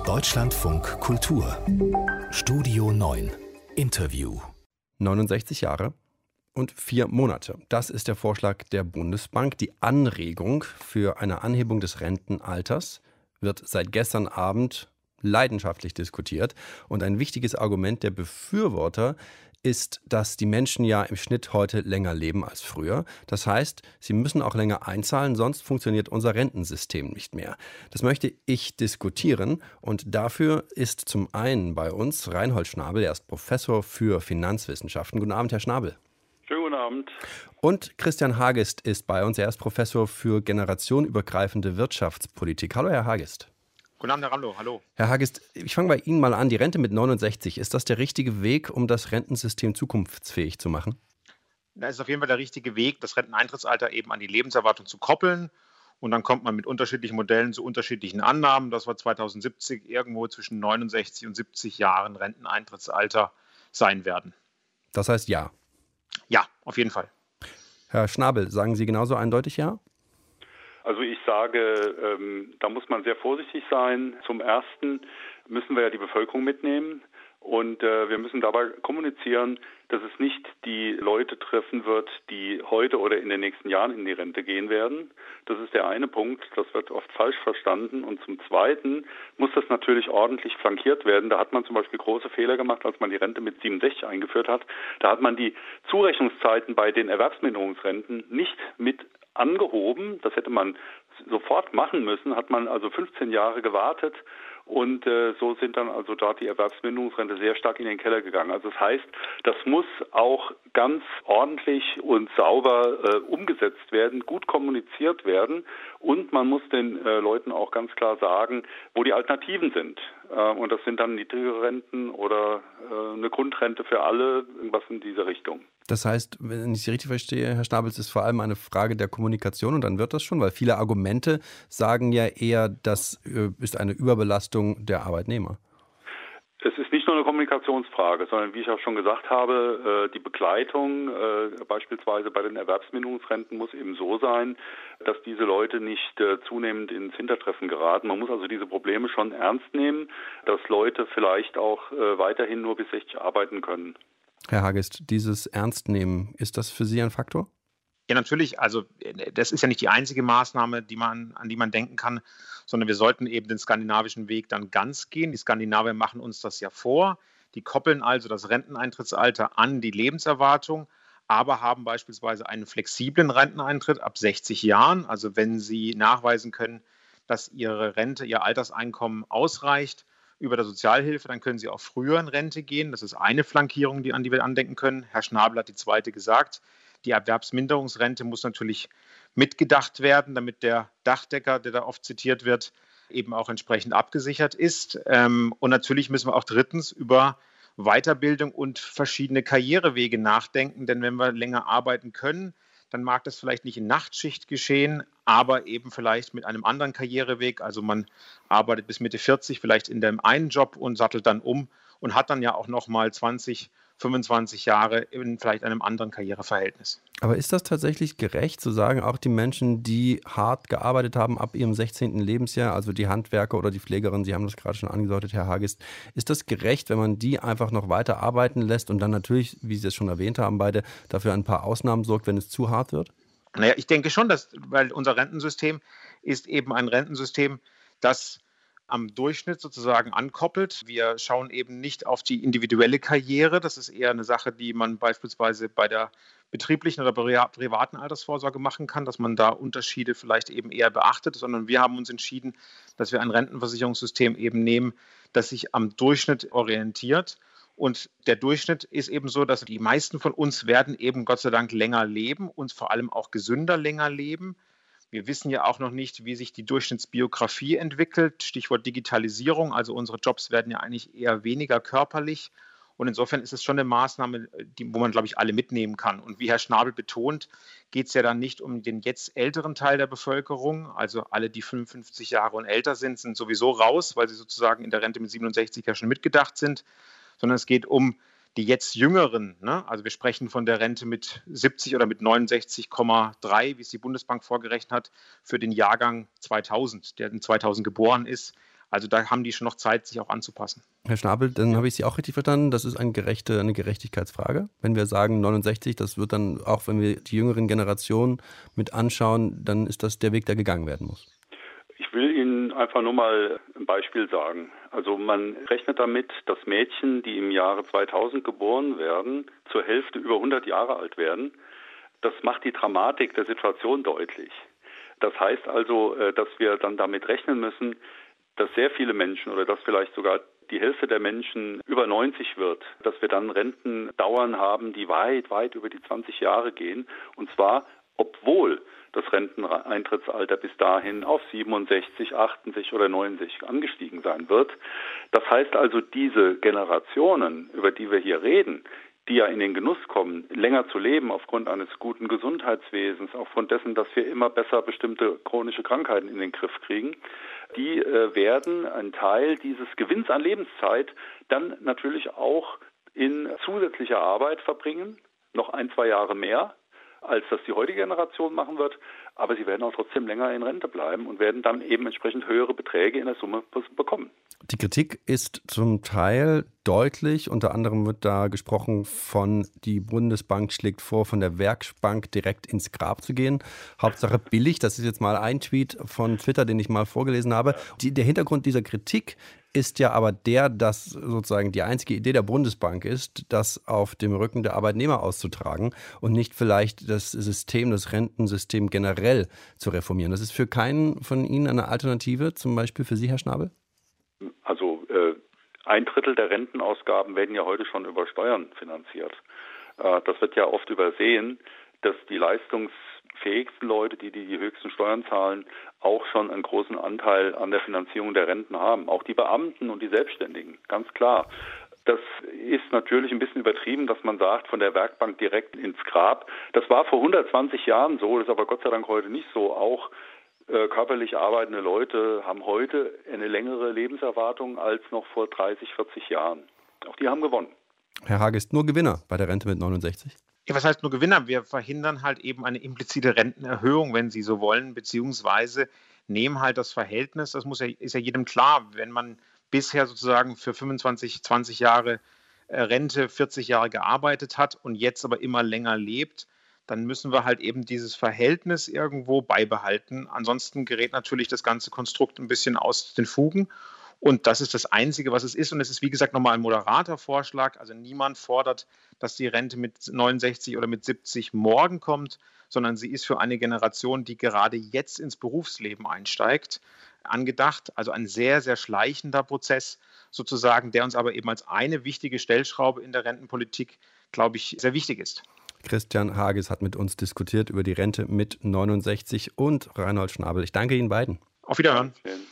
Deutschlandfunk Kultur Studio 9 Interview 69 Jahre und 4 Monate. Das ist der Vorschlag der Bundesbank. Die Anregung für eine Anhebung des Rentenalters wird seit gestern Abend leidenschaftlich diskutiert. Und ein wichtiges Argument der Befürworter ist, dass die Menschen ja im Schnitt heute länger leben als früher. Das heißt, sie müssen auch länger einzahlen, sonst funktioniert unser Rentensystem nicht mehr. Das möchte ich diskutieren und dafür ist zum einen bei uns Reinhold Schnabel, er ist Professor für Finanzwissenschaften. Guten Abend, Herr Schnabel. Schönen guten Abend. Und Christian Hagest ist bei uns, er ist Professor für generationenübergreifende Wirtschaftspolitik. Hallo, Herr Hagest. Guten Abend, Herr Ramlow. Hallo. Herr Hagest, ich fange bei Ihnen mal an. Die Rente mit 69, ist das der richtige Weg, um das Rentensystem zukunftsfähig zu machen? Das ist auf jeden Fall der richtige Weg, das Renteneintrittsalter eben an die Lebenserwartung zu koppeln. Und dann kommt man mit unterschiedlichen Modellen zu unterschiedlichen Annahmen, dass wir 2070 irgendwo zwischen 69 und 70 Jahren Renteneintrittsalter sein werden. Das heißt ja? Ja, auf jeden Fall. Herr Schnabel, sagen Sie genauso eindeutig ja? Also ich sage, da muss man sehr vorsichtig sein. Zum Ersten müssen wir ja die Bevölkerung mitnehmen und wir müssen dabei kommunizieren, dass es nicht die Leute treffen wird, die heute oder in den nächsten Jahren in die Rente gehen werden. Das ist der eine Punkt, das wird oft falsch verstanden. Und zum Zweiten muss das natürlich ordentlich flankiert werden. Da hat man zum Beispiel große Fehler gemacht, als man die Rente mit 67 eingeführt hat. Da hat man die Zurechnungszeiten bei den Erwerbsminderungsrenten nicht mit angehoben. Das hätte man sofort machen müssen, hat man also 15 Jahre gewartet und so sind dann also dort die Erwerbsminderungsrente sehr stark in den Keller gegangen. Also das heißt, das muss auch ganz ordentlich und sauber umgesetzt werden, gut kommuniziert werden und man muss den Leuten auch ganz klar sagen, wo die Alternativen sind. Und das sind dann niedrigere Renten oder eine Grundrente für alle, irgendwas in diese Richtung. Das heißt, wenn ich Sie richtig verstehe, Herr Schnabel, es ist vor allem eine Frage der Kommunikation und dann wird das schon, weil viele Argumente sagen ja eher, das ist eine Überbelastung der Arbeitnehmer. Es ist nicht nur eine Kommunikationsfrage, sondern wie ich auch schon gesagt habe, die Begleitung beispielsweise bei den Erwerbsminderungsrenten muss eben so sein, dass diese Leute nicht zunehmend ins Hintertreffen geraten. Man muss also diese Probleme schon ernst nehmen, dass Leute vielleicht auch weiterhin nur bis 60 arbeiten können. Herr Hagest, dieses Ernstnehmen, ist das für Sie ein Faktor? Ja, natürlich. Also das ist ja nicht die einzige Maßnahme, an die man denken kann, sondern wir sollten eben den skandinavischen Weg dann ganz gehen. Die Skandinavier machen uns das ja vor. Die koppeln also das Renteneintrittsalter an die Lebenserwartung, aber haben beispielsweise einen flexiblen Renteneintritt ab 60 Jahren. Also wenn Sie nachweisen können, dass Ihre Rente, Ihr Alterseinkommen ausreicht über der Sozialhilfe, dann können Sie auch früher in Rente gehen. Das ist eine Flankierung, an die wir andenken können. Herr Schnabel hat die zweite gesagt. Die Erwerbsminderungsrente muss natürlich mitgedacht werden, damit der Dachdecker, der da oft zitiert wird, eben auch entsprechend abgesichert ist. Und natürlich müssen wir auch drittens über Weiterbildung und verschiedene Karrierewege nachdenken. Denn wenn wir länger arbeiten können, dann mag das vielleicht nicht in Nachtschicht geschehen, aber eben vielleicht mit einem anderen Karriereweg. Also man arbeitet bis Mitte 40 vielleicht in dem einen Job und sattelt dann um und hat dann ja auch nochmal 20, 25 Jahre in vielleicht einem anderen Karriereverhältnis. Aber ist das tatsächlich gerecht zu sagen, auch die Menschen, die hart gearbeitet haben ab ihrem 16. Lebensjahr, also die Handwerker oder die Pflegerin, Sie haben das gerade schon angedeutet, Herr Hagest, ist das gerecht, wenn man die einfach noch weiter arbeiten lässt und dann natürlich, wie Sie es schon erwähnt haben, beide dafür ein paar Ausnahmen sorgt, wenn es zu hart wird? Naja, ich denke schon, weil unser Rentensystem ist eben ein Rentensystem, das am Durchschnitt sozusagen ankoppelt. Wir schauen eben nicht auf die individuelle Karriere. Das ist eher eine Sache, die man beispielsweise bei der betrieblichen oder privaten Altersvorsorge machen kann, dass man da Unterschiede vielleicht eben eher beachtet, sondern wir haben uns entschieden, dass wir ein Rentenversicherungssystem eben nehmen, das sich am Durchschnitt orientiert. Und der Durchschnitt ist eben so, dass die meisten von uns werden eben Gott sei Dank länger leben und vor allem auch gesünder länger leben. Wir wissen ja auch noch nicht, wie sich die Durchschnittsbiografie entwickelt. Stichwort Digitalisierung. Also unsere Jobs werden ja eigentlich eher weniger körperlich. Und insofern ist es schon eine Maßnahme, wo man, glaube ich, alle mitnehmen kann. Und wie Herr Schnabel betont, geht es ja dann nicht um den jetzt älteren Teil der Bevölkerung. Also alle, die 55 Jahre und älter sind, sind sowieso raus, weil sie sozusagen in der Rente mit 67 ja schon mitgedacht sind. Sondern es geht um die jetzt Jüngeren, ne? Also wir sprechen von der Rente mit 70 oder mit 69,3, wie es die Bundesbank vorgerechnet hat, für den Jahrgang 2000, der in 2000 geboren ist. Also da haben die schon noch Zeit, sich auch anzupassen. Herr Schnabel, dann habe ich Sie auch richtig verstanden. Das ist eine Gerechtigkeitsfrage. Wenn wir sagen 69, das wird dann, auch wenn wir die jüngeren Generationen mit anschauen, dann ist das der Weg, der gegangen werden muss. Ich will Ihnen einfach nur mal ein Beispiel sagen. Also man rechnet damit, dass Mädchen, die im Jahre 2000 geboren werden, zur Hälfte über 100 Jahre alt werden. Das macht die Dramatik der Situation deutlich. Das heißt also, dass wir dann damit rechnen müssen, dass sehr viele Menschen oder dass vielleicht sogar die Hälfte der Menschen über 90 wird, dass wir dann Rentendauern haben, die weit, weit über die 20 Jahre gehen. Und zwar, obwohl das Renteneintrittsalter bis dahin auf 67, 68 oder 69 angestiegen sein wird. Das heißt also, diese Generationen, über die wir hier reden, die ja in den Genuss kommen, länger zu leben aufgrund eines guten Gesundheitswesens, aufgrund dessen, dass wir immer besser bestimmte chronische Krankheiten in den Griff kriegen, die werden einen Teil dieses Gewinns an Lebenszeit dann natürlich auch in zusätzlicher Arbeit verbringen, noch 1-2 Jahre mehr, als das die heutige Generation machen wird, aber sie werden auch trotzdem länger in Rente bleiben und werden dann eben entsprechend höhere Beträge in der Summe bekommen. Die Kritik ist zum Teil deutlich. Unter anderem wird da gesprochen von, die Bundesbank schlägt vor, von der Werkbank direkt ins Grab zu gehen. Hauptsache billig, das ist jetzt mal ein Tweet von Twitter, den ich mal vorgelesen habe. Der Hintergrund dieser Kritik ist ja aber der, dass sozusagen die einzige Idee der Bundesbank ist, das auf dem Rücken der Arbeitnehmer auszutragen und nicht vielleicht das System, das Rentensystem generell zu reformieren. Das ist für keinen von Ihnen eine Alternative, zum Beispiel für Sie, Herr Schnabel? Also 1/3 der Rentenausgaben werden ja heute schon über Steuern finanziert. Das wird ja oft übersehen, dass die leistungsfähigsten Leute, die höchsten Steuern zahlen, auch schon einen großen Anteil an der Finanzierung der Renten haben. Auch die Beamten und die Selbstständigen, ganz klar. Das ist natürlich ein bisschen übertrieben, dass man sagt, von der Werkbank direkt ins Grab. Das war vor 120 Jahren so, das ist aber Gott sei Dank heute nicht so. Auch körperlich arbeitende Leute haben heute eine längere Lebenserwartung als noch vor 30, 40 Jahren. Auch die haben gewonnen. Herr Hage ist nur Gewinner bei der Rente mit 69. Ja, was heißt nur Gewinner? Wir verhindern halt eben eine implizite Rentenerhöhung, wenn Sie so wollen, beziehungsweise nehmen halt das Verhältnis, ist ja jedem klar, wenn man bisher sozusagen für 25, 20 Jahre Rente, 40 Jahre gearbeitet hat und jetzt aber immer länger lebt, dann müssen wir halt eben dieses Verhältnis irgendwo beibehalten. Ansonsten gerät natürlich das ganze Konstrukt ein bisschen aus den Fugen. Und das ist das Einzige, was es ist. Und es ist, wie gesagt, nochmal ein moderater Vorschlag. Also niemand fordert, dass die Rente mit 69 oder mit 70 morgen kommt, sondern sie ist für eine Generation, die gerade jetzt ins Berufsleben einsteigt, angedacht. Also ein sehr, sehr schleichender Prozess sozusagen, der uns aber eben als eine wichtige Stellschraube in der Rentenpolitik, glaube ich, sehr wichtig ist. Christian Hages hat mit uns diskutiert über die Rente mit 69 und Reinhold Schnabel. Ich danke Ihnen beiden. Auf Wiederhören.